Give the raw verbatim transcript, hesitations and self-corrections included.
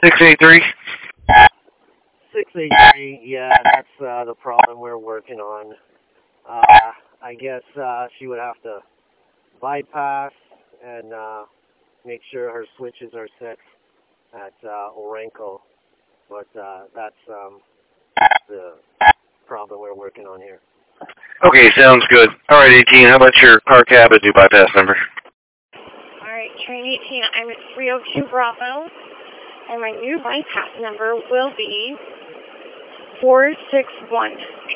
six eight three? six eight three, yeah, that's uh, the problem we're working on. Uh, I guess uh, she would have to bypass and uh, make sure her switches are set at uh, Orenco. But uh, that's um, the problem we're working on here. Okay, sounds good. All right, eighteen, how about your car cabin new bypass number? All right, train eighteen, I'm at three oh two Bravo, and my new bypass number will be four six one.